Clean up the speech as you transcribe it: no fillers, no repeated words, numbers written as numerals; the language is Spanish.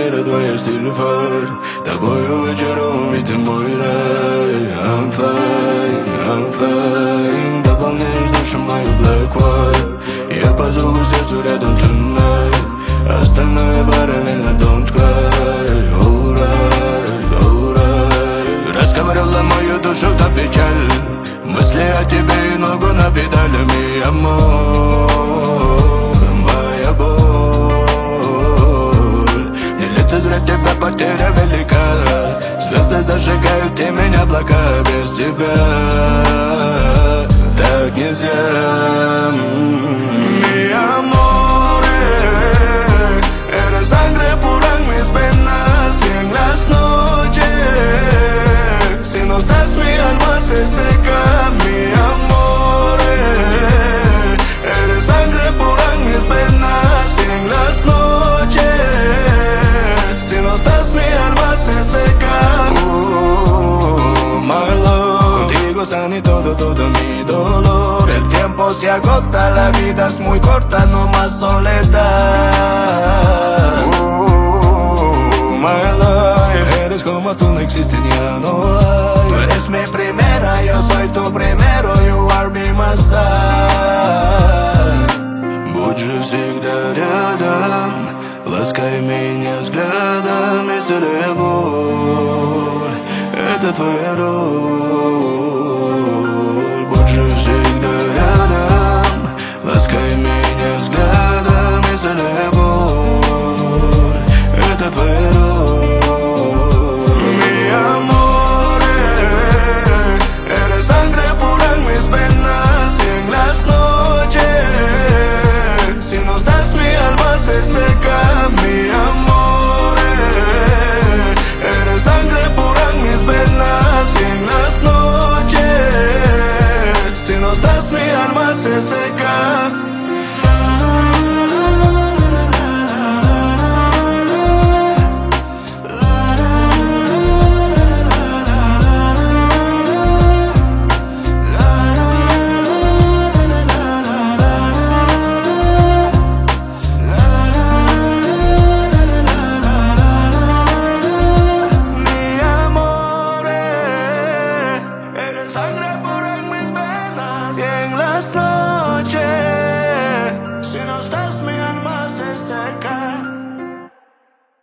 мира твоя стиль-фар. Тобою очарован, ведь ты мой рай. I'm flying, дополняешь душу мою black white. Я позову сердцу рядом tonight. Остальное параллельно, don't cry. Alright. Расковыряла мою душу до печаль. Мысли о тебе и ногу на педалями, амор, моя боль. Не лето зря, тебя потеря велика. Звезды зажигают темень облака. Без тебя так нельзя. Mi amore, eres sangre pura en mis venas y en las noches. Si no estás mi alma se seca. Mi amore, eres sangre pura en mis venas y en las noches. Si no estás mi alma se seca. My love, contigo sana y todo mi dolor. El tiempo se agota, la vida es muy corta, no más soledad. My life, eres como tú, no existen, ya no hay. Tú eres mi primera, yo soy tu primero. You are by my side. Будь же всегда рядом, ласкай меня взглядом. Исцеляй боль, это твоя роль.